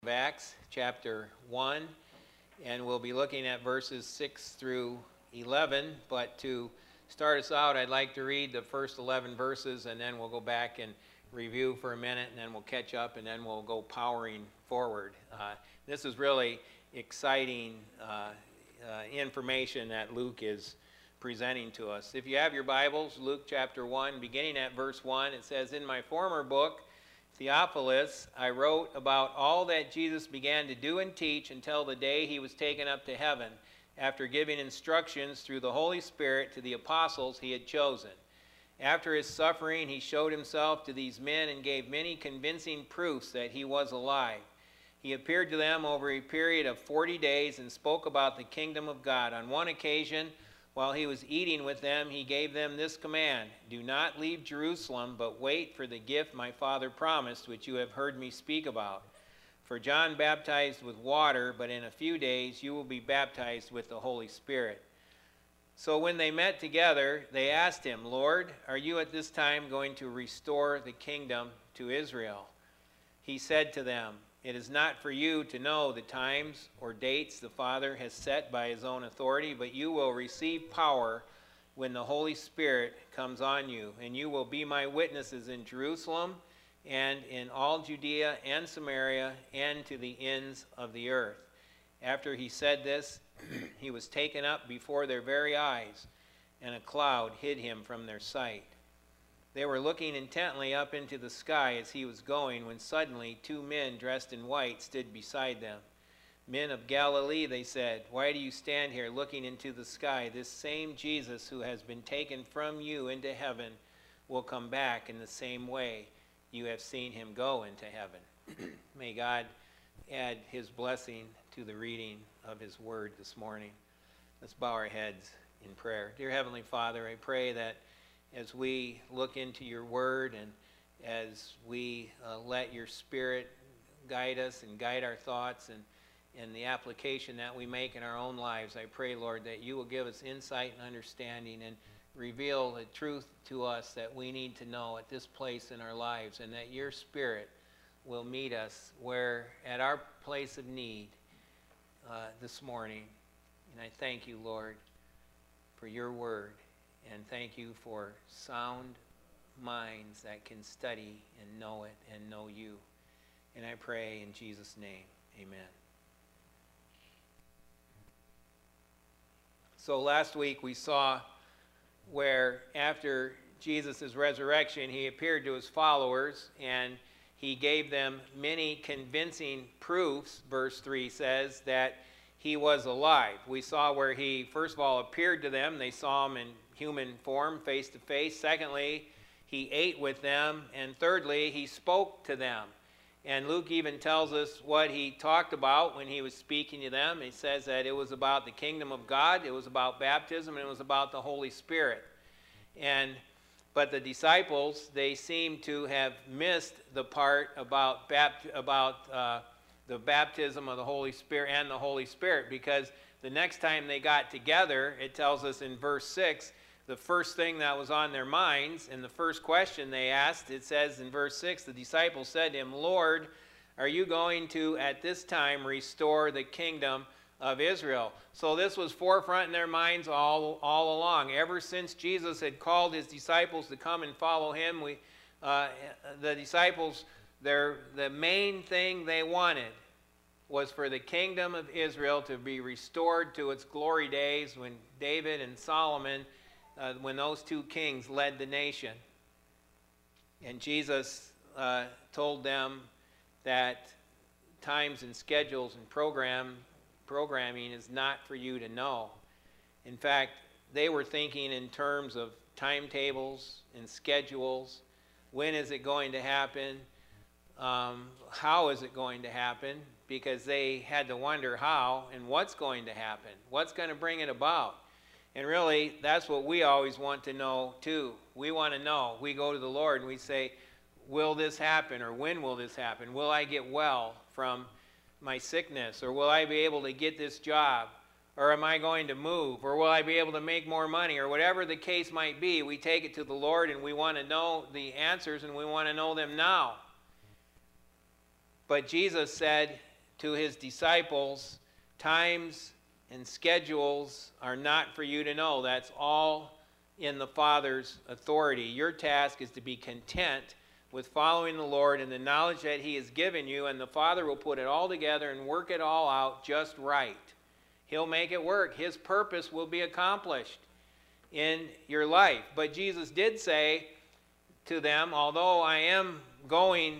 of Acts chapter 1, and we'll be looking at verses 6 through 11. But to start us out, I'd like to read the first 11 verses, and then we'll go back and review for a minute, and then we'll catch up, and then we'll go powering forward. This is really exciting information that Luke is presenting to us. If you have your Bibles, Luke chapter 1, beginning at verse 1, it says, "In my former book, Theophilus, I wrote about all that Jesus began to do and teach until the day he was taken up to heaven, after giving instructions through the Holy Spirit to the apostles he had chosen. After his suffering, he showed himself to these men and gave many convincing proofs that he was alive. He appeared to them over a period of 40 days and spoke about the kingdom of God. On one occasion, while he was eating with them, he gave them this command: 'Do not leave Jerusalem, but wait for the gift my Father promised, which you have heard me speak about. For John baptized with water, but in a few days you will be baptized with the Holy Spirit.' So when they met together, they asked him, 'Lord, are you at this time going to restore the kingdom to Israel?' He said to them, 'It is not for you to know the times or dates the Father has set by his own authority, but you will receive power when the Holy Spirit comes on you, and you will be my witnesses in Jerusalem and in all Judea and Samaria and to the ends of the earth.' After he said this, he was taken up before their very eyes, and a cloud hid him from their sight. They were looking intently up into the sky as he was going, when suddenly 2 men dressed in white stood beside them. 'Men of Galilee,' they said, 'why do you stand here looking into the sky? This same Jesus who has been taken from you into heaven will come back in the same way you have seen him go into heaven.'" May God add his blessing to the reading of his word this morning. Let's bow our heads in prayer. Dear Heavenly Father, I pray that as we look into your word and as we let your Spirit guide us and guide our thoughts and the application that we make in our own lives, I pray, Lord, that you will give us insight and understanding and reveal the truth to us that we need to know at this place in our lives, and that your Spirit will meet us where at our place of need this morning. And I thank you, Lord, for your word. And thank you for sound minds that can study and know it and know you. And I pray in Jesus' name, amen. So last week we saw where after Jesus' resurrection, he appeared to his followers and he gave them many convincing proofs, verse 3 says, that he was alive. We saw where he, first of all, appeared to them. They saw him in human form, face to face. Secondly, he ate with them. And thirdly, he spoke to them. And Luke even tells us what he talked about when he was speaking to them. He says that it was about the kingdom of God, it was about baptism, and it was about the Holy Spirit. But the disciples, they seem to have missed the part about the baptism of the Holy Spirit and the Holy Spirit, because the next time they got together, it tells us in verse 6, the first thing that was on their minds and the first question they asked, it says in verse 6, the disciples said to him, "Lord, are you going to at this time restore the kingdom of Israel?" So this was forefront in their minds all along. Ever since Jesus had called his disciples to come and follow him, the disciples, the main thing they wanted was for the kingdom of Israel to be restored to its glory days when David and Solomon, when those 2 kings led the nation. And Jesus told them that times and schedules and programming is not for you to know. In fact, they were thinking in terms of timetables and schedules. When is it going to happen? How is it going to happen? Because they had to wonder how and what's going to happen. What's going to bring it about? And really, that's what we always want to know too. We want to know. We go to the Lord and we say, will this happen? Or when will this happen? Will I get well from my sickness? Or will I be able to get this job? Or am I going to move? Or will I be able to make more money? Or whatever the case might be, we take it to the Lord and we want to know the answers, and we want to know them now. But Jesus said, to his disciples, times and schedules are not for you to know. That's all in the Father's authority. Your task is to be content with following the Lord and the knowledge that he has given you, and the Father will put it all together and work it all out just right. He'll make it work. His purpose will be accomplished in your life. But Jesus did say to them, although I am going,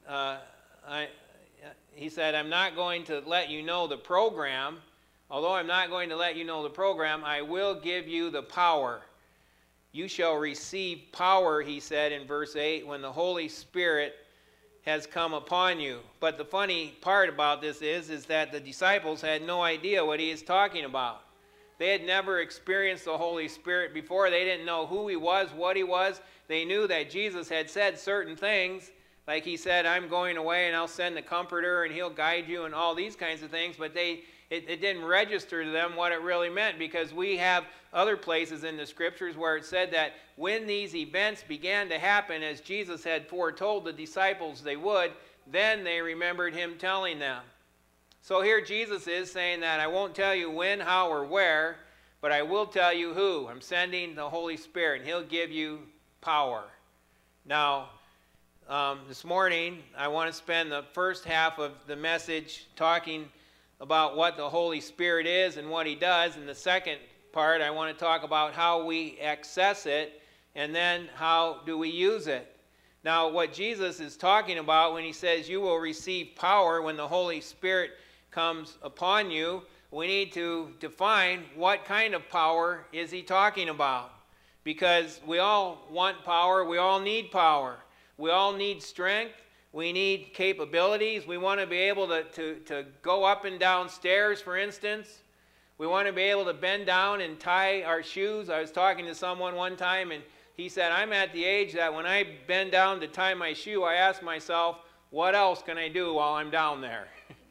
he said, I'm not going to let you know the program. Although I'm not going to let you know the program, I will give you the power. You shall receive power, he said in verse 8, when the Holy Spirit has come upon you. But the funny part about this is that the disciples had no idea what he is talking about. They had never experienced the Holy Spirit before. They didn't know who he was, what he was. They knew that Jesus had said certain things, like he said, I'm going away and I'll send the Comforter and he'll guide you and all these kinds of things, but it didn't register to them what it really meant, because we have other places in the Scriptures where it said that when these events began to happen as Jesus had foretold the disciples they would, then they remembered him telling them. So here Jesus is saying that I won't tell you when, how, or where, but I will tell you who. I'm sending the Holy Spirit, and he'll give you power. Now, this morning, I want to spend the first half of the message talking about what the Holy Spirit is and what he does. And the second part, I want to talk about how we access it, and then how do we use it. Now, what Jesus is talking about when he says you will receive power when the Holy Spirit comes upon you, we need to define what kind of power is he talking about. Because we all want power, we all need power. We all need strength. We need capabilities. We want to be able to go up and down stairs, for instance. We want to be able to bend down and tie our shoes. I was talking to someone one time, and he said, I'm at the age that when I bend down to tie my shoe, I ask myself, what else can I do while I'm down there?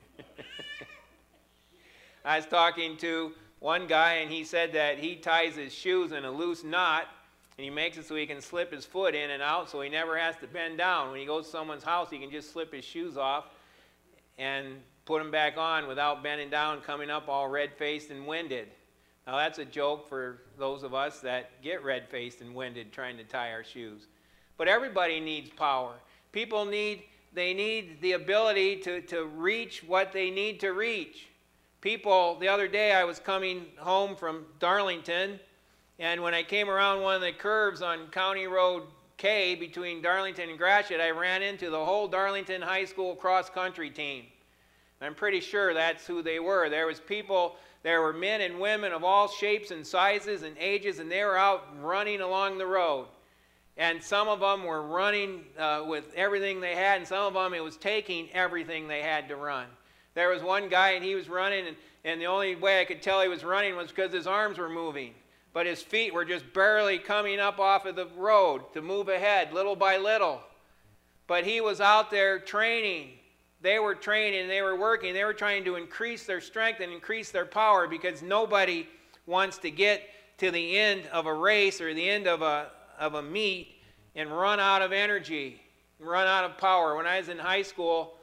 I was talking to one guy, and he said that he ties his shoes in a loose knot, and he makes it so he can slip his foot in and out so he never has to bend down. When he goes to someone's house, he can just slip his shoes off and put them back on without bending down, coming up all red-faced and winded. Now that's a joke for those of us that get red-faced and winded trying to tie our shoes. But everybody needs power. People need the ability to reach what they need to reach. People, the other day I was coming home from Darlington, and when I came around one of the curves on County Road K between Darlington and Gratiot, I ran into the whole Darlington High School cross-country team. I'm pretty sure that's who they were. There were men and women of all shapes and sizes and ages, and they were out running along the road. And some of them were running with everything they had, and some of them it was taking everything they had to run. There was one guy, and he was running, and the only way I could tell he was running was because his arms were moving. But his feet were just barely coming up off of the road to move ahead, little by little. But he was out there training. They were training, they were working. They were trying to increase their strength and increase their power, because nobody wants to get to the end of a race or the end of a meet and run out of energy, run out of power. When I was in high school,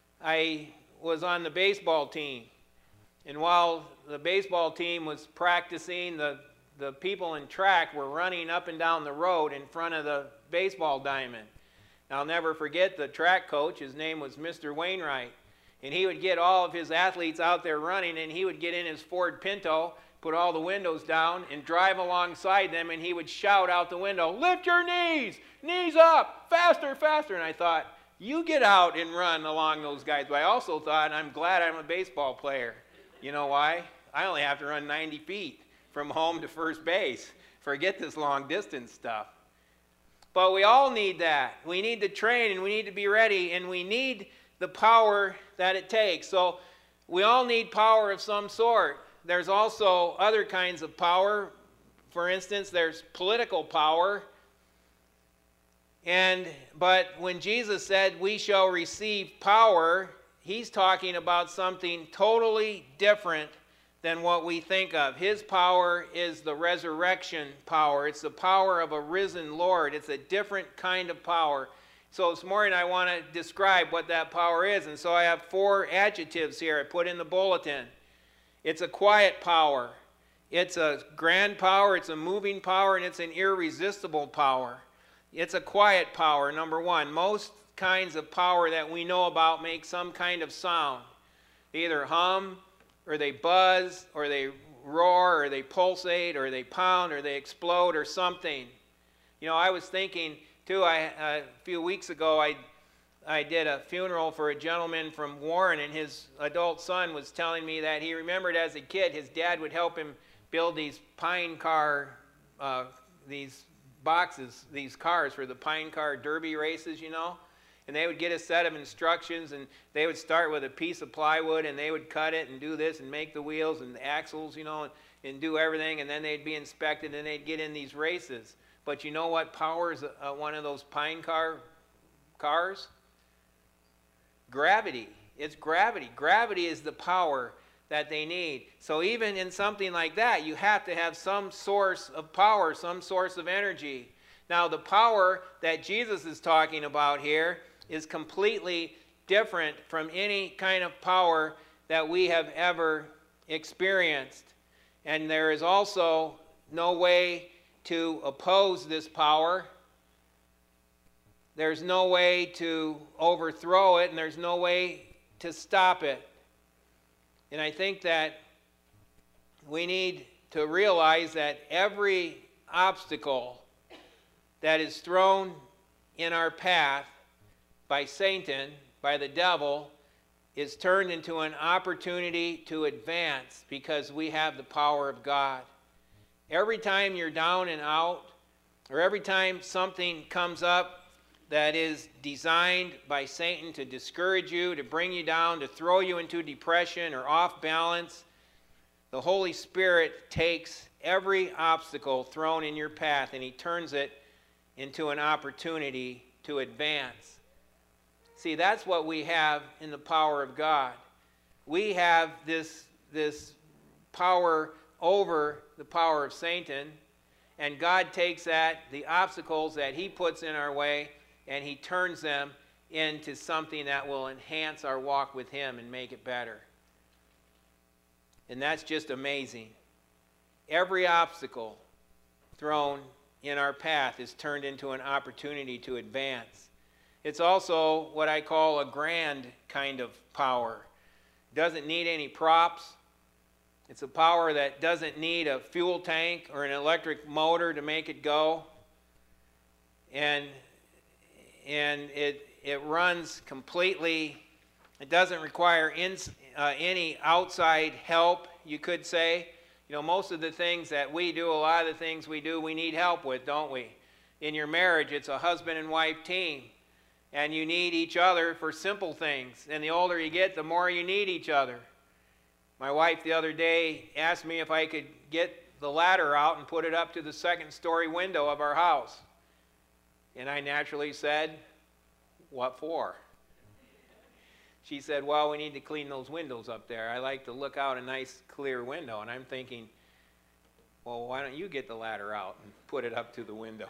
I was on the baseball team. And while the baseball team was practicing, the people in track were running up and down the road in front of the baseball diamond. I'll never forget the track coach. His name was Mr. Wainwright. And he would get all of his athletes out there running, and he would get in his Ford Pinto, put all the windows down, and drive alongside them, and he would shout out the window, lift your knees, knees up, faster, faster. And I thought, you get out and run along those guys. But I also thought, I'm glad I'm a baseball player. You know why? I only have to run 90 feet from home to first base. Forget this long distance stuff. But we all need that. We need to train, and we need to be ready, and we need the power that it takes. So we all need power of some sort. There's also other kinds of power. For instance, there's political power. But when Jesus said we shall receive power, he's talking about something totally different than what we think of. His power is the resurrection power. It's the power of a risen Lord. It's a different kind of power. So this morning I want to describe what that power is. And so I have 4 adjectives here I put in the bulletin. It's a quiet power. It's a grand power. It's a moving power. And it's an irresistible power. It's a quiet power, number 1. Most kinds of power that we know about make some kind of sound. They either hum, or they buzz, or they roar, or they pulsate, or they pound, or they explode, or something. You know, I was thinking, too, a few weeks ago, I did a funeral for a gentleman from Warren, and his adult son was telling me that he remembered as a kid his dad would help him build these pine car, these boxes, these cars for the pine car derby races, you know. And they would get a set of instructions, and they would start with a piece of plywood, and they would cut it and do this and make the wheels and the axles, you know, and do everything, and then they'd be inspected, and they'd get in these races. But you know what powers one of those pine cars? Gravity. It's gravity. Gravity is the power that they need. So even in something like that, you have to have some source of power, some source of energy. Now, the power that Jesus is talking about here is completely different from any kind of power that we have ever experienced. And there is also no way to oppose this power. There's no way to overthrow it, and there's no way to stop it. And I think that we need to realize that every obstacle that is thrown in our path by Satan, by the devil, is turned into an opportunity to advance because we have the power of God. Every time you're down and out, or every time something comes up that is designed by Satan to discourage you, to bring you down, to throw you into depression or off balance, the Holy Spirit takes every obstacle thrown in your path and he turns it into an opportunity to advance. See, that's what we have in the power of God. We have this power over the power of Satan, and God takes the obstacles that he puts in our way, and he turns them into something that will enhance our walk with him and make it better. And that's just amazing. Every obstacle thrown in our path is turned into an opportunity to advance. It's also what I call a grand kind of power. It doesn't need any props. It's a power that doesn't need a fuel tank or an electric motor to make it go. And it runs completely. It doesn't require any outside help, you could say. You know, most of the things that we do, a lot of the things we do, we need help with, don't we? In your marriage, it's a husband and wife team. And you need each other for simple things. And the older you get, the more you need each other. My wife the other day asked me if I could get the ladder out and put it up to the second-story window of our house. And I naturally said, "What for?" She said, "Well, we need to clean those windows up there. I like to look out a nice, clear window." And I'm thinking, well, why don't you get the ladder out and put it up to the window?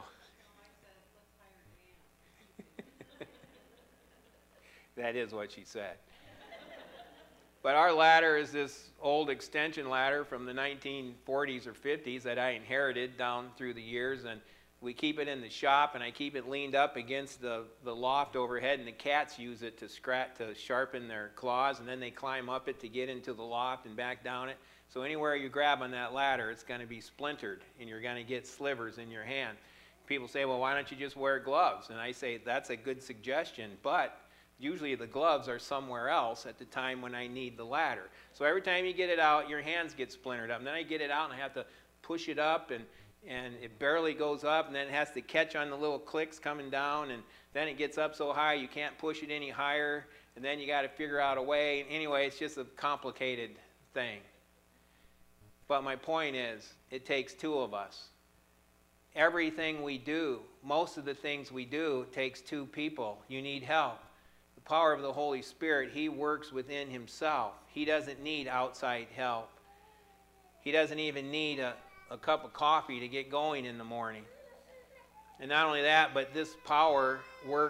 That is what she said. But our ladder is this old extension ladder from the 1940s or 50s that I inherited down through the years, and we keep it in the shop, and I keep it leaned up against the loft overhead, and the cats use it to sharpen their claws, and then they climb up it to get into the loft and back down it. So anywhere you grab on that ladder, it's going to be splintered, and you're going to get slivers in your hand. People say, well, why don't you just wear gloves? And I say, that's a good suggestion, but usually the gloves are somewhere else at the time when I need the ladder. So every time you get it out, your hands get splintered up. And then I get it out and I have to push it up, and it barely goes up, and then it has to catch on the little clicks coming down, and then it gets up so high you can't push it any higher, and then you got to figure out a way. Anyway, it's just a complicated thing. But my point is, it takes two of us. Everything we do, most of the things we do, takes two people. You need help. The power of the Holy Spirit, he works within himself. He doesn't need outside help. He doesn't even need a cup of coffee to get going in the morning. And not only that, but this power works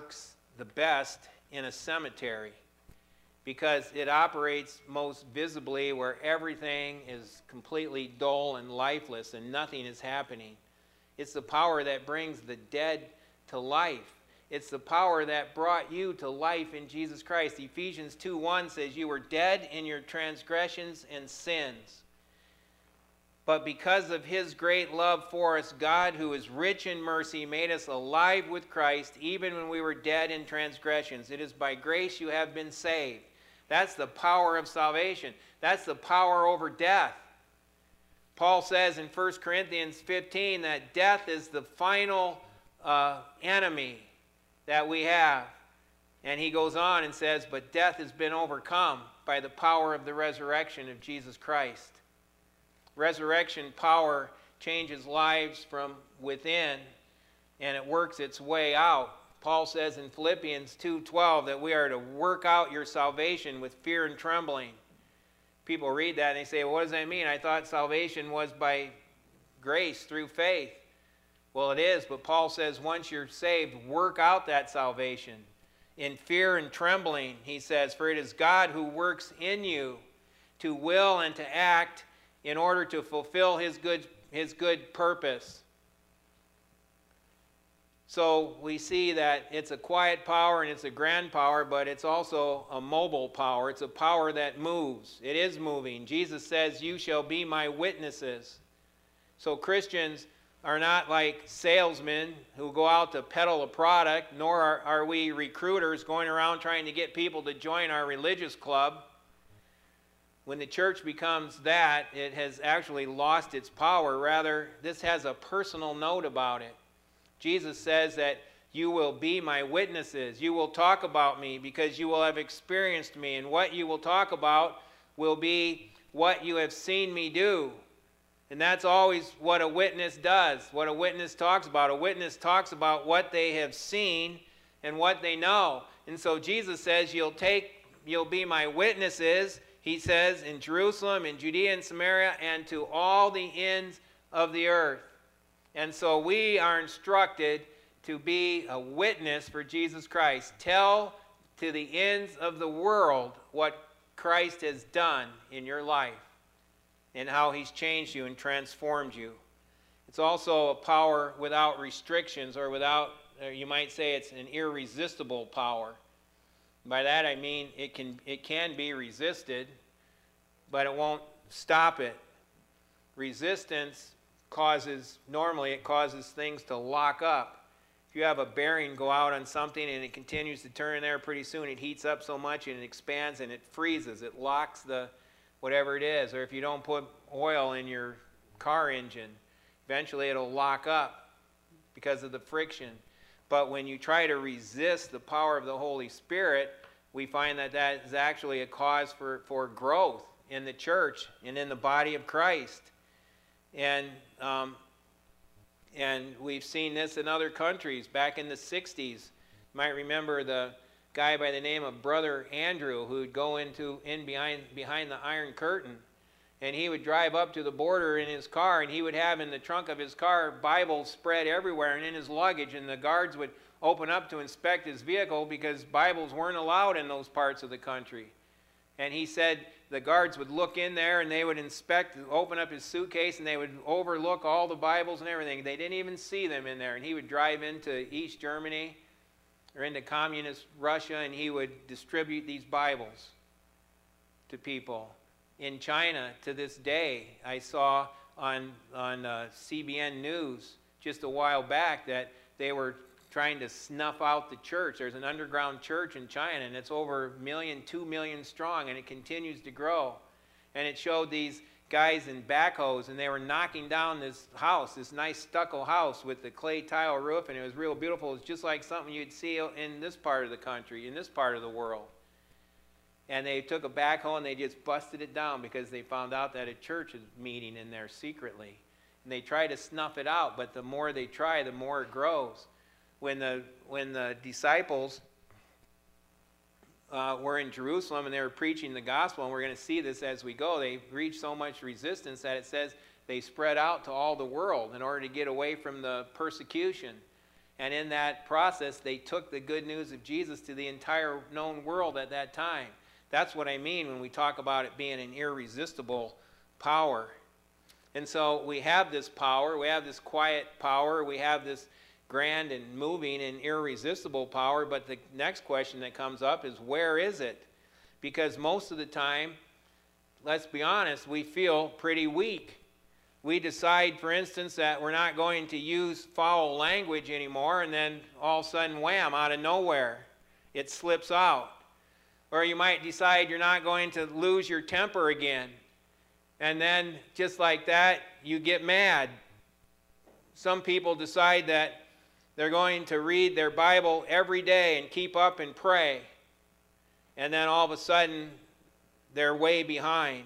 the best in a cemetery, because it operates most visibly where everything is completely dull and lifeless and nothing is happening. It's the power that brings the dead to life. It's the power that brought you to life in Jesus Christ. Ephesians 2:1 says, "You were dead in your transgressions and sins. But because of his great love for us, God, who is rich in mercy, made us alive with Christ, even when we were dead in transgressions. It is by grace you have been saved." That's the power of salvation. That's the power over death. Paul says in 1 Corinthians 15 that death is the final enemy that we have. And he goes on and says, but death has been overcome by the power of the resurrection of Jesus Christ. Resurrection power changes lives from within, and it works its way out. Paul says in Philippians 2:12 that we are to work out your salvation with fear and trembling. People read that and they say, well, what does that mean? I thought salvation was by grace through faith. Well, it is, but Paul says once you're saved, work out that salvation in fear and trembling, he says, for it is God who works in you to will and to act in order to fulfill his good purpose. So we see that it's a quiet power and it's a grand power, but it's also a mobile power. It's a power that moves. It is moving. Jesus says, you shall be my witnesses. So Christians are not like salesmen who go out to peddle a product, nor are we recruiters going around trying to get people to join our religious club. When the church becomes that, it has actually lost its power. Rather, this has a personal note about it. Jesus says that you will be my witnesses. You will talk about me because you will have experienced me. And what you will talk about will be what you have seen me do. And that's always what a witness does, what a witness talks about. A witness talks about what they have seen and what they know. And so Jesus says you'll be my witnesses, he says, in Jerusalem, in Judea and Samaria, and to all the ends of the earth. And so we are instructed to be a witness for Jesus Christ. Tell to the ends of the world what Christ has done in your life and how he's changed you and transformed you. It's also a power without restrictions, or you might say it's an irresistible power. By that I mean it can be resisted, but it won't stop it. Resistance normally it causes things to lock up. If you have a bearing go out on something and it continues to turn in there, pretty soon it heats up so much and it expands and it freezes. It locks whatever it is. Or if you don't put oil in your car engine, eventually it'll lock up because of the friction. But when you try to resist the power of the Holy Spirit, we find that is actually a cause for growth in the church and in the body of Christ. And we've seen this in other countries. Back in the 60s, you might remember the guy by the name of Brother Andrew, who would go in behind the Iron Curtain, and he would drive up to the border in his car, and he would have in the trunk of his car Bibles spread everywhere and in his luggage, and the guards would open up to inspect his vehicle because Bibles weren't allowed in those parts of the country. And he said the guards would look in there and they would open up his suitcase, and they would overlook all the Bibles and everything. They didn't even see them in there. And he would drive into East Germany or into communist Russia, and he would distribute these Bibles to people. In China, to this day, I saw on CBN News just a while back that they were trying to snuff out the church. There's an underground church in China, and it's over 2 million strong, and it continues to grow. And it showed these guys in backhoes, and they were knocking down this house, this nice stucco house with the clay tile roof, and it was real beautiful. It was just like something you'd see in this part of the country, in this part of the world. And they took a backhoe and they just busted it down because they found out that a church is meeting in there secretly. And they try to snuff it out, but the more they try, the more it grows. When the disciples were in Jerusalem and they were preaching the gospel, and we're going to see this as we go, they reached so much resistance that it says they spread out to all the world in order to get away from the persecution. And in that process, they took the good news of Jesus to the entire known world at that time. That's what I mean when we talk about it being an irresistible power. And so we have this power, we have this quiet power, we have this grand and moving and irresistible power, but the next question that comes up is, where is it? Because most of the time, let's be honest, we feel pretty weak. We decide, for instance, that we're not going to use foul language anymore, and then all of a sudden, wham, out of nowhere, it slips out. Or you might decide you're not going to lose your temper again. And then, just like that, you get mad. Some people decide that they're going to read their Bible every day and keep up and pray. And then all of a sudden, they're way behind.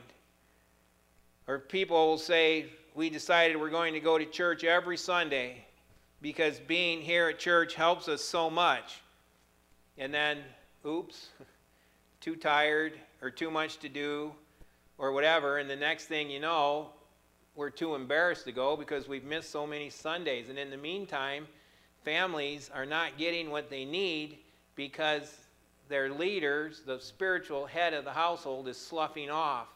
Or people will say, we decided we're going to go to church every Sunday because being here at church helps us so much. And then, oops, too tired or too much to do or whatever, and the next thing you know, we're too embarrassed to go because we've missed so many Sundays. And in the meantime, families are not getting what they need because their leaders, the spiritual head of the household, is sloughing off.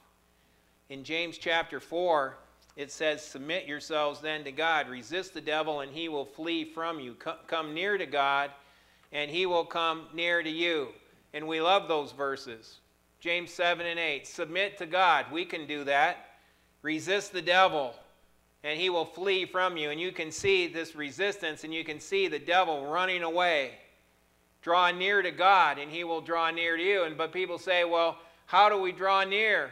In James chapter 4, it says, submit yourselves then to God. Resist the devil and he will flee from you. Come near to God and he will come near to you. And we love those verses. James 7 and 8. Submit to God. We can do that. Resist the devil and he will flee from you. And you can see this resistance and you can see the devil running away. Draw near to God and he will draw near to you. But people say, well, how do we draw near?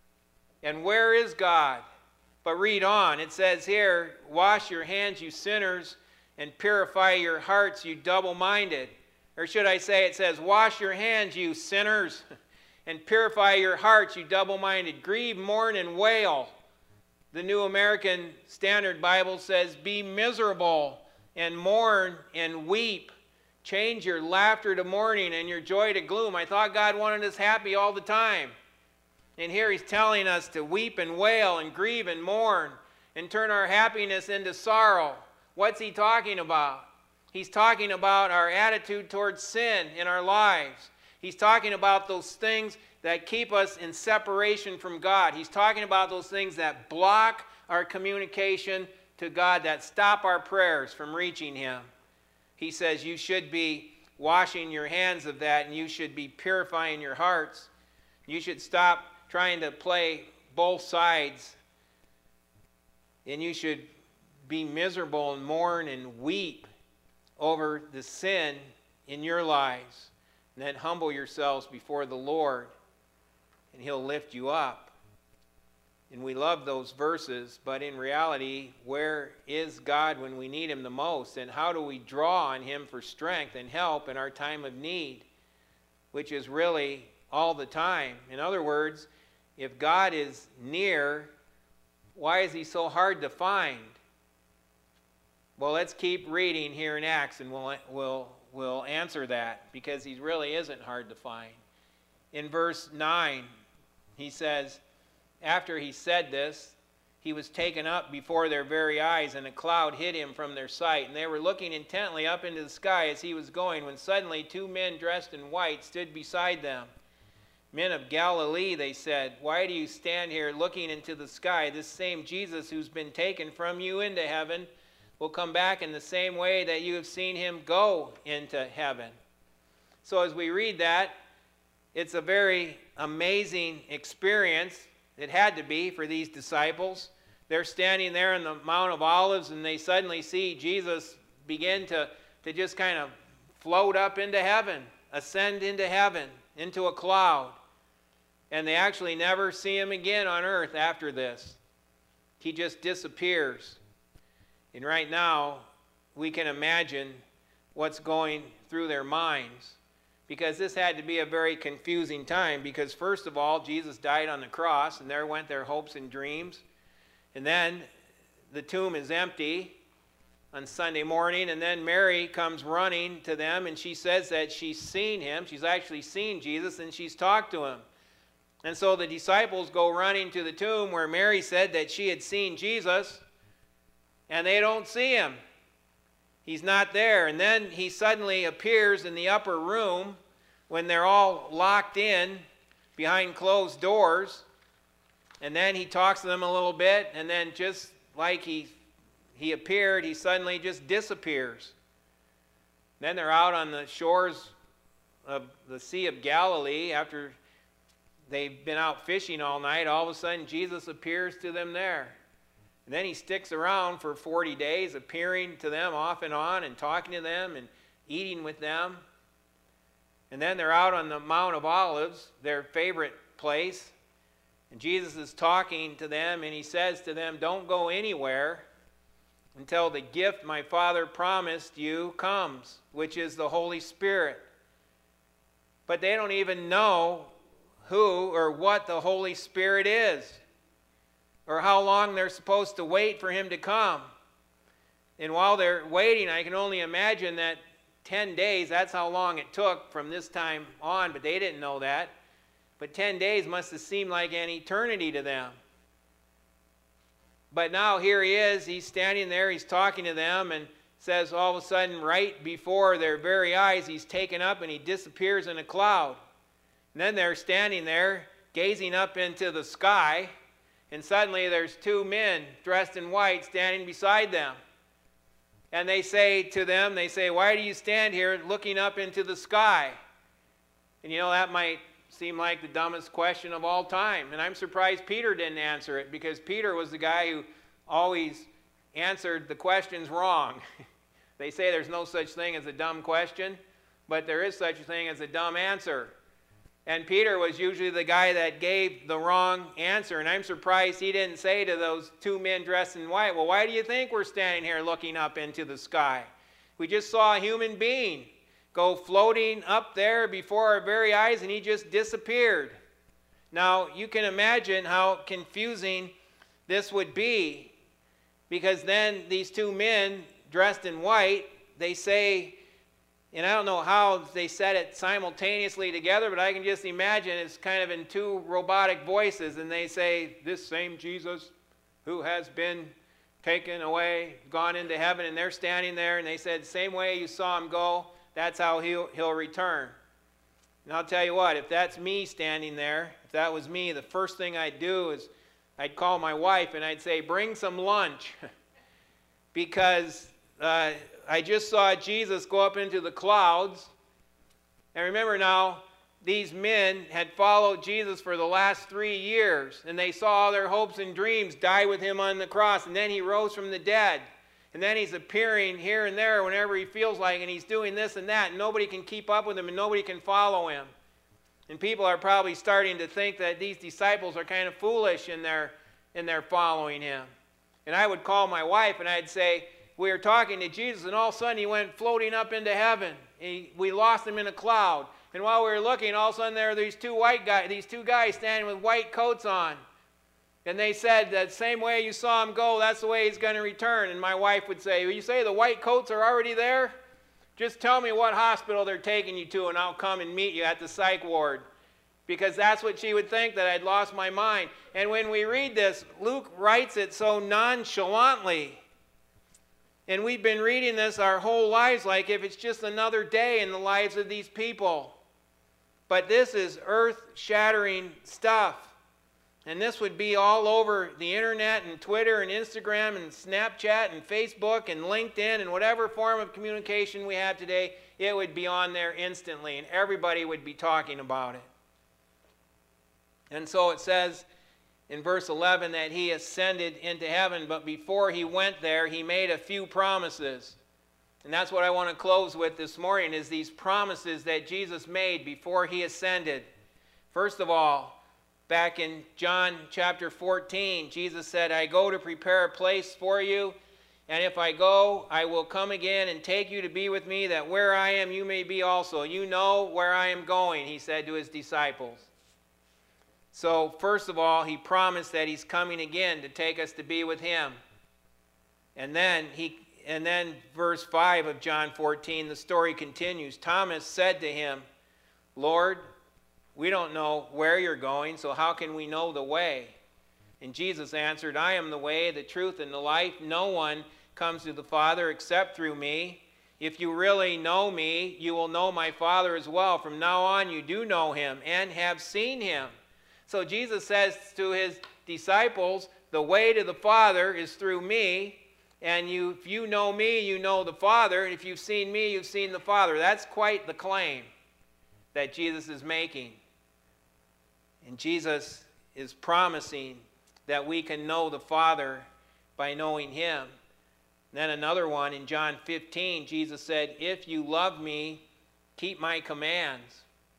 And where is God? But read on. It says here, wash your hands, you sinners, and purify your hearts, you double-minded. Or should I say, it says, wash your hands, you sinners, and purify your hearts, you double-minded. Grieve, mourn, and wail. The New American Standard Bible says, be miserable, and mourn, and weep. Change your laughter to mourning and your joy to gloom. I thought God wanted us happy all the time. And here he's telling us to weep and wail and grieve and mourn and turn our happiness into sorrow. What's he talking about? He's talking about our attitude towards sin in our lives. He's talking about those things that keep us in separation from God. He's talking about those things that block our communication to God, that stop our prayers from reaching him. He says you should be washing your hands of that and you should be purifying your hearts. You should stop trying to play both sides. And you should be miserable and mourn and weep over the sin in your lives. And then humble yourselves before the Lord, and he'll lift you up. And we love those verses, but in reality, where is God when we need him the most? And how do we draw on him for strength and help in our time of need, which is really all the time? In other words, if God is near, why is he so hard to find? Well, let's keep reading here in Acts, and we'll answer that, because he really isn't hard to find. In verse 9, he says, after he said this, he was taken up before their very eyes, and a cloud hid him from their sight. And they were looking intently up into the sky as he was going, when suddenly 2 men dressed in white stood beside them. Men of Galilee, they said, why do you stand here looking into the sky? This same Jesus who's been taken from you into heaven will come back in the same way that you have seen him go into heaven. So as we read that, it's a very amazing experience. It had to be for these disciples. They're standing there on the Mount of Olives, and they suddenly see Jesus begin to just kind of float up into heaven, ascend into heaven, into a cloud. And they actually never see him again on earth after this. He just disappears. And right now, we can imagine what's going through their minds, because this had to be a very confusing time, because first of all, Jesus died on the cross, and there went their hopes and dreams. And then the tomb is empty on Sunday morning, and then Mary comes running to them, and she says that she's seen him. She's actually seen Jesus, and she's talked to him. And so the disciples go running to the tomb where Mary said that she had seen Jesus, and they don't see him. He's not there. And then he suddenly appears in the upper room when they're all locked in behind closed doors. And then he talks to them a little bit, and then just like he appeared, he suddenly just disappears. Then they're out on the shores of the Sea of Galilee after they've been out fishing all night. All of a sudden, Jesus appears to them there. And then he sticks around for 40 days, appearing to them off and on and talking to them and eating with them. And then they're out on the Mount of Olives, their favorite place. And Jesus is talking to them, and he says to them, "Don't go anywhere until the gift my Father promised you comes, which is the Holy Spirit." But they don't even know who or what the Holy Spirit is, or how long they're supposed to wait for him to come. And while they're waiting, I can only imagine that 10 days, that's how long it took from this time on, but they didn't know that. But 10 days must have seemed like an eternity to them. But now here he is, he's standing there, he's talking to them, and says all of a sudden, right before their very eyes, he's taken up and he disappears in a cloud. And then they're standing there, gazing up into the sky, and suddenly there's two men dressed in white standing beside them. And they say to them, "Why do you stand here looking up into the sky?" And you know, that might seem like the dumbest question of all time. And I'm surprised Peter didn't answer it, because Peter was the guy who always answered the questions wrong. They say there's no such thing as a dumb question, but there is such a thing as a dumb answer. And Peter was usually the guy that gave the wrong answer. And I'm surprised he didn't say to those two men dressed in white, "Well, why do you think we're standing here looking up into the sky? We just saw a human being go floating up there before our very eyes, and he just disappeared." Now, you can imagine how confusing this would be, because then these two men dressed in white, they say, and I don't know how they said it simultaneously together, but I can just imagine it's kind of in two robotic voices, and they say, "This same Jesus who has been taken away, gone into heaven," and they're standing there, and they said, "Same way you saw him go, that's how he'll return." And I'll tell you what, if that's me standing there, if that was me, the first thing I'd do is I'd call my wife and I'd say, "Bring some lunch," because I just saw Jesus go up into the clouds. And remember now, these men had followed Jesus for the last 3 years, and they saw all their hopes and dreams die with him on the cross, and then he rose from the dead. And then he's appearing here and there whenever he feels like, and he's doing this and that, and nobody can keep up with him, and nobody can follow him. And people are probably starting to think that these disciples are kind of foolish in their following him. And I would call my wife, and I'd say, "We were talking to Jesus, and all of a sudden he went floating up into heaven. We lost him in a cloud. And while we were looking, all of a sudden there were these two guys standing with white coats on. And they said, that same way you saw him go, that's the way he's going to return." And my wife would say, "Will you say the white coats are already there? Just tell me what hospital they're taking you to, and I'll come and meet you at the psych ward." Because that's what she would think, that I'd lost my mind. And when we read this, Luke writes it so nonchalantly. And we've been reading this our whole lives like if it's just another day in the lives of these people. But this is earth-shattering stuff. And this would be all over the internet and Twitter and Instagram and Snapchat and Facebook and LinkedIn and whatever form of communication we have today, it would be on there instantly, and everybody would be talking about it. And so it says in verse 11 that he ascended into heaven, but before he went there, he made a few promises. And that's what I want to close with this morning, is these promises that Jesus made before he ascended. First of all, back in John chapter 14, Jesus said, "I go to prepare a place for you, and if I go, I will come again and take you to be with me, that where I am you may be also." You know where I am going, he said to his disciples. So first of all, he promised that he's coming again to take us to be with him. And then verse 5 of John 14, the story continues. Thomas said to him, "Lord, we don't know where you're going, so how can we know the way?" And Jesus answered, "I am the way, the truth, and the life. No one comes to the Father except through me. If you really know me, you will know my Father as well. From now on, you do know him and have seen him. So Jesus says to his disciples, the way to the Father is through me. And if you know me, you know the Father. And if you've seen me, you've seen the Father. That's quite the claim that Jesus is making. And Jesus is promising that we can know the Father by knowing him. Then another one in John 15, Jesus said, if you love me, keep my commands.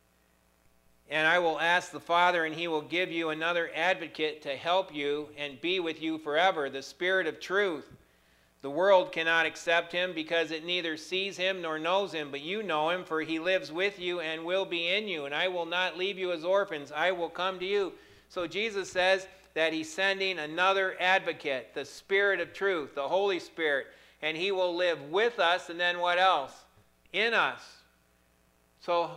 And I will ask the Father, and he will give you another advocate to help you and be with you forever, the Spirit of truth. The world cannot accept him because it neither sees him nor knows him, but you know him, for he lives with you and will be in you. And I will not leave you as orphans. I will come to you. So Jesus says that he's sending another advocate, the Spirit of truth, the Holy Spirit. And he will live with us, and then what else? In us. So,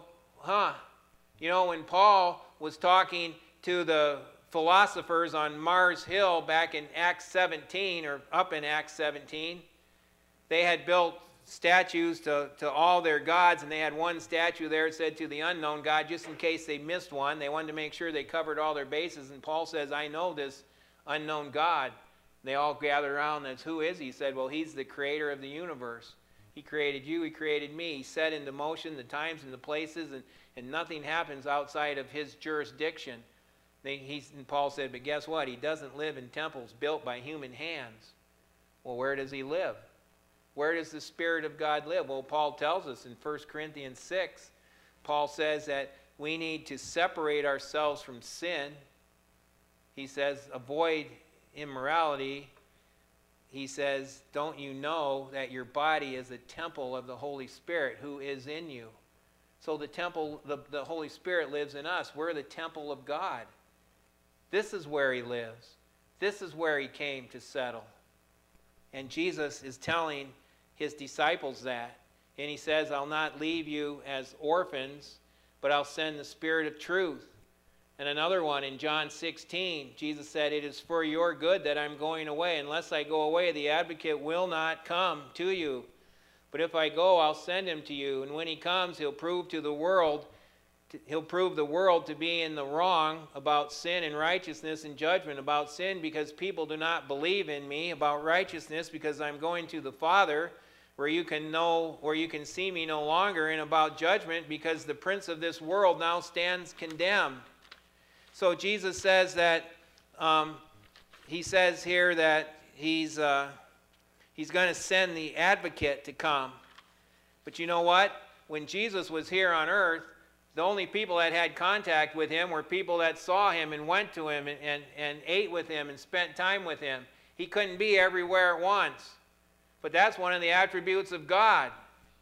when Paul was talking to the philosophers on Mars Hill back in Acts 17, or up in Acts 17, they had built statues to all their gods, and they had one statue there that said to the unknown God, just in case they missed one. They wanted to make sure they covered all their bases, and Paul says, I know this unknown God. They all gathered around, and who is he? He said, well, he's the creator of the universe. He created you, he created me. He set into motion the times and the places, and nothing happens outside of his jurisdiction. And Paul said, but guess what? He doesn't live in temples built by human hands. Well, where does he live? Where does the Spirit of God live? Well, Paul tells us in 1 Corinthians 6, Paul says that we need to separate ourselves from sin. He says, avoid immorality. He says, don't you know that your body is a temple of the Holy Spirit who is in you? So the temple, the Holy Spirit lives in us. We're the temple of God. This is where he lives. This is where he came to settle. And Jesus is telling his disciples that. And he says, I'll not leave you as orphans, but I'll send the Spirit of truth. And another one in John 16, Jesus said, it is for your good that I'm going away. Unless I go away, the advocate will not come to you. But if I go, I'll send him to you. And when he comes, he'll prove the world to be in the wrong about sin and righteousness and judgment. About sin because people do not believe in me. About righteousness because I'm going to the Father where you can see me no longer. And about judgment because the prince of this world now stands condemned. So Jesus says that, he says here that he's going to send the advocate to come. But you know what? When Jesus was here on earth, the only people that had contact with him were people that saw him and went to him and ate with him and spent time with him. He couldn't be everywhere at once. But that's one of the attributes of God,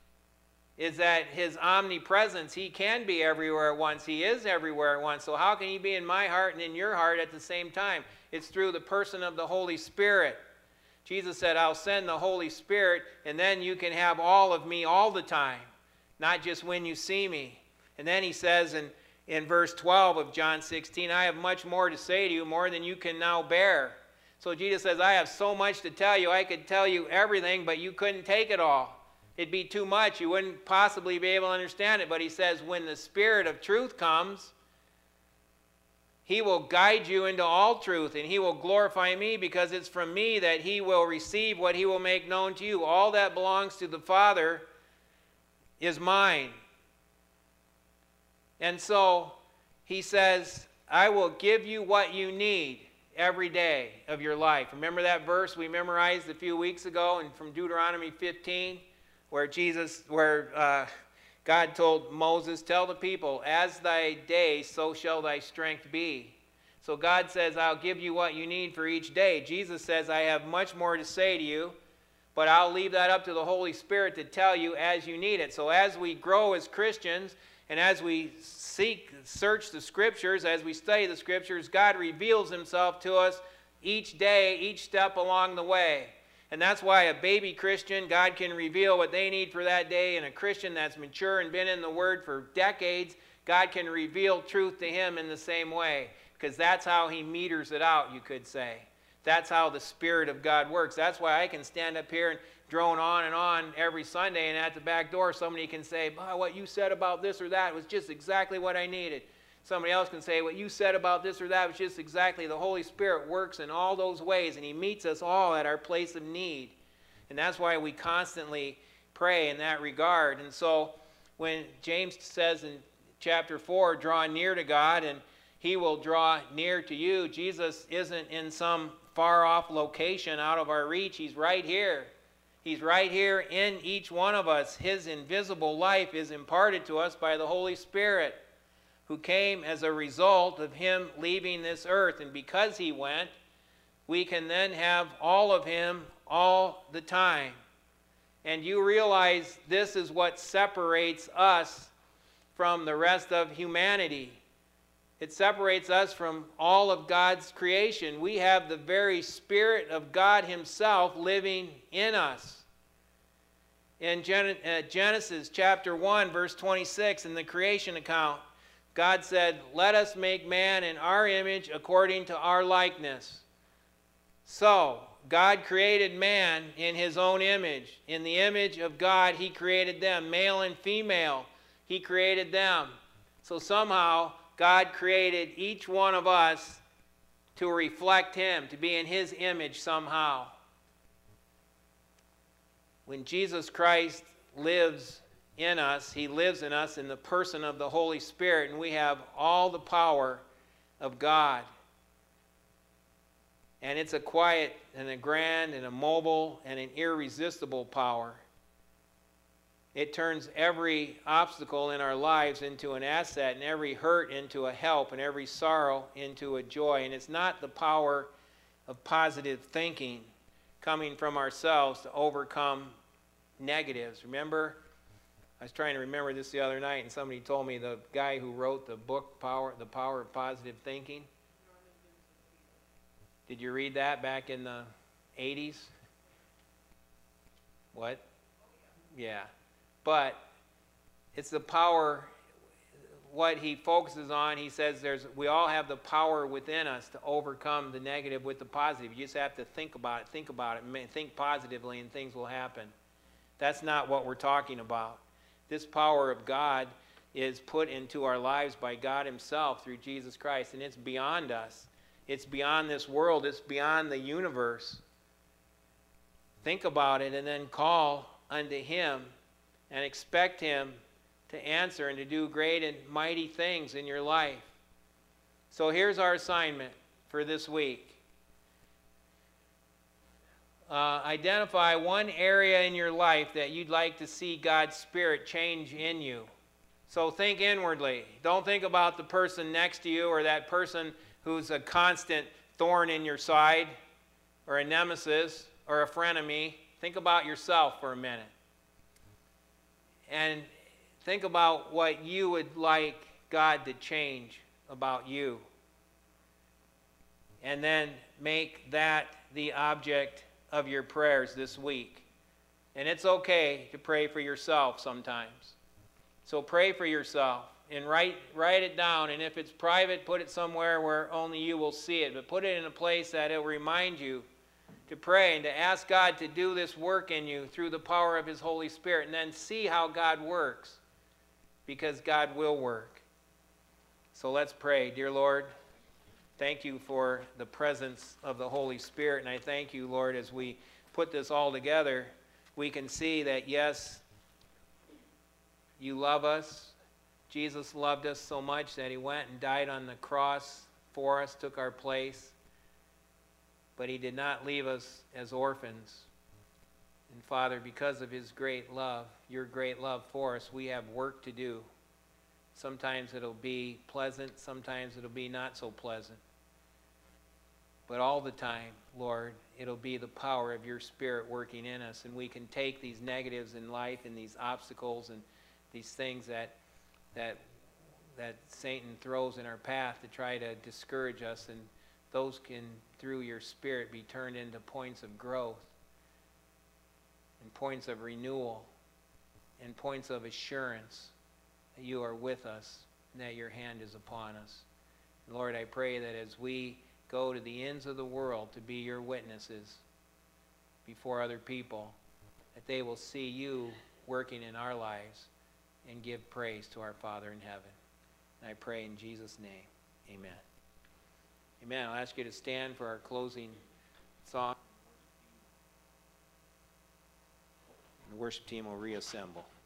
is that his omnipresence, he can be everywhere at once. He is everywhere at once. So how can he be in my heart and in your heart at the same time? It's through the person of the Holy Spirit. Jesus said, I'll send the Holy Spirit, and then you can have all of me all the time, not just when you see me. And then he says in verse 12 of John 16, I have much more to say to you, more than you can now bear. So Jesus says, I have so much to tell you. I could tell you everything, but you couldn't take it all. It'd be too much. You wouldn't possibly be able to understand it. But he says, when the Spirit of truth comes, he will guide you into all truth, and he will glorify me, because it's from me that he will receive what he will make known to you. All that belongs to the Father is mine. And so he says, I will give you what you need every day of your life. Remember that verse we memorized a few weeks ago and from Deuteronomy 15, where God told Moses, tell the people, as thy day, so shall thy strength be. So God says, I'll give you what you need for each day. Jesus says, I have much more to say to you, but I'll leave that up to the Holy Spirit to tell you as you need it. So as we grow as Christians, and as we search the Scriptures, as we study the Scriptures, God reveals himself to us each day, each step along the way. And that's why a baby Christian, God can reveal what they need for that day, and a Christian that's mature and been in the Word for decades, God can reveal truth to him in the same way, because that's how he meters it out, you could say. That's how the Spirit of God works. That's why I can stand up here and drone on and on every Sunday, and at the back door somebody can say, what you said about this or that was just exactly what I needed. Somebody else can say, what you said about this or that was just exactly. The Holy Spirit works in all those ways, and He meets us all at our place of need. And that's why we constantly pray in that regard. And so when James says in chapter 4, draw near to God and He will draw near to you, Jesus isn't in some far-off location out of our reach. He's right here. He's right here in each one of us. His invisible life is imparted to us by the Holy Spirit, who came as a result of Him leaving this earth. And because He went, we can then have all of Him all the time. And you realize this is what separates us from the rest of humanity. It separates us from all of God's creation. We have the very Spirit of God Himself living in us. In Genesis chapter 1, verse 26, in the creation account, God said, let us make man in our image according to our likeness. So, God created man in His own image. In the image of God, He created them. Male and female, He created them. So somehow, God created each one of us to reflect Him, to be in His image somehow. When Jesus Christ lives in us, He lives in us in the person of the Holy Spirit, and we have all the power of God. And it's a quiet and a grand and a mobile and an irresistible power. It turns every obstacle in our lives into an asset, and every hurt into a help, and every sorrow into a joy. And it's not the power of positive thinking coming from ourselves to overcome negatives. Remember, I was trying to remember this the other night, and somebody told me the guy who wrote the book, The Power of Positive Thinking. Did you read that back in the 80s? What? Yeah. But it's the power, what he focuses on, he says we all have the power within us to overcome the negative with the positive. You just have to think about it, think positively, and things will happen. That's not what we're talking about. This power of God is put into our lives by God Himself through Jesus Christ, and it's beyond us. It's beyond this world. It's beyond the universe. Think about it and then call unto Him and expect Him to answer and to do great and mighty things in your life. So here's our assignment for this week. Identify one area in your life that you'd like to see God's Spirit change in you. So think inwardly. Don't think about the person next to you or that person who's a constant thorn in your side or a nemesis or a frenemy. Think about yourself for a minute. And think about what you would like God to change about you. And then make that the object of your prayers this week. And it's okay to pray for yourself sometimes. So pray for yourself and write it down. And if it's private, put it somewhere where only you will see it. But put it in a place that it will remind you to pray and to ask God to do this work in you through the power of His Holy Spirit. And then see how God works, because God will work. So let's pray. Dear Lord, thank You for the presence of the Holy Spirit. And I thank You, Lord, as we put this all together, we can see that, yes, You love us. Jesus loved us so much that He went and died on the cross for us, took our place. But He did not leave us as orphans. And Father, because of His great love, Your great love for us, we have work to do. Sometimes it'll be pleasant, sometimes it'll be not so pleasant. But all the time, Lord, it'll be the power of Your Spirit working in us, and we can take these negatives in life and these obstacles and these things that Satan throws in our path to try to discourage us, and those can, through Your Spirit, be turned into points of growth and points of renewal and points of assurance that You are with us and that Your hand is upon us. Lord, I pray that as we go to the ends of the world to be your witnesses before other people, that they will see you working in our lives and give praise to our Father in heaven. And I pray in Jesus' name, amen. Amen. I'll ask you to stand for our closing song. The worship team will reassemble.